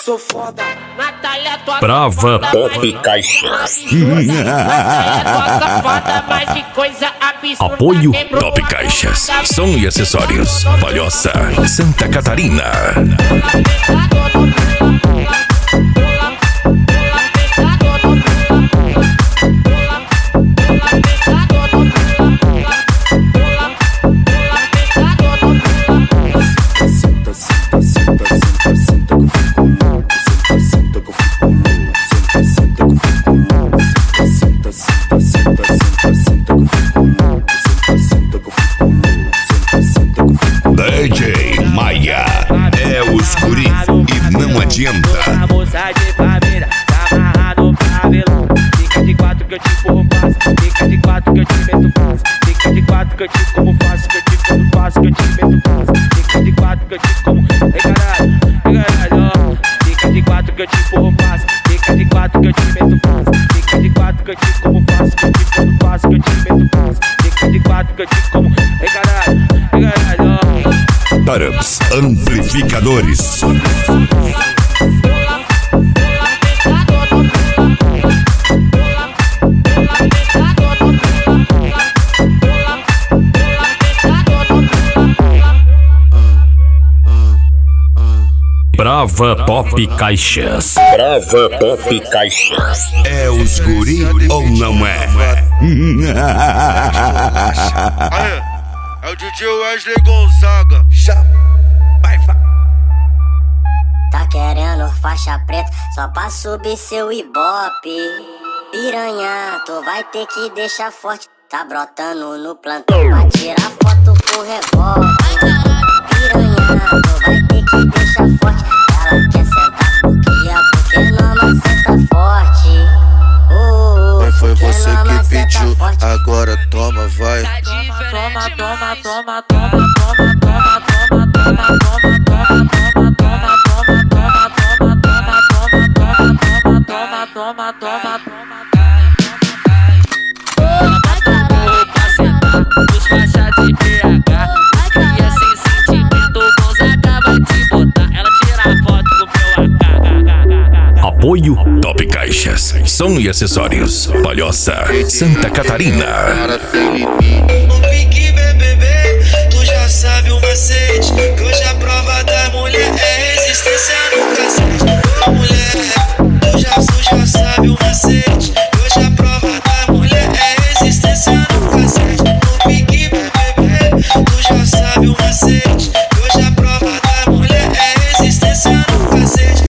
Sou foda. Natália, tua Brava Pop Caixas. Apoio Top Caixas. Som e acessórios. Palhoça, Santa Catarina. DJ Maia é os guri e não adianta. Moça de família, tá amarrado no cabelo. Fica de quatro que eu te empurro fácil. Fica de quatro que eu te meto fácil. Fica de quatro que eu te como fácil. Que eu te como fácil, que eu te meto fácil. Fica de quatro que eu te como. Ei caralho, ó. Fica de quatro que eu te empurro fácil. Fica de quatro que eu te meto fácil. Fica de quatro que eu te como fácil. Que eu te como fácil, que eu te meto fácil. Fica de quatro que eu te como. Ei caralho, ó. Tarams Amplificadores. Brava Pop Caixas. Brava Pop Caixas. É os guri ou não é? É o DJ Wesley Gonzaga. Tá querendo faixa preta só pra subir seu ibope. Piranha, tu vai ter que deixar forte. Tá brotando no plantão pra tirar foto com revólver. Piranha, tu vai ter que deixar forte. Ela quer sentar porque não senta forte. Não foi você que pediu, agora toma, vai. Toma, toma, toma, toma, toma, toma, toma, toma, toma, toma, toma. Ela bota o burro pra sentar, os faixas de BH. Os cria sem sentimento, o Gonzaga vai te botar. Ela tira a foto com meu AK. Apoio Top Caixas. Som e acessórios. Palhoça, Santa Catarina. Não fique bebê, tu já sabe o macete.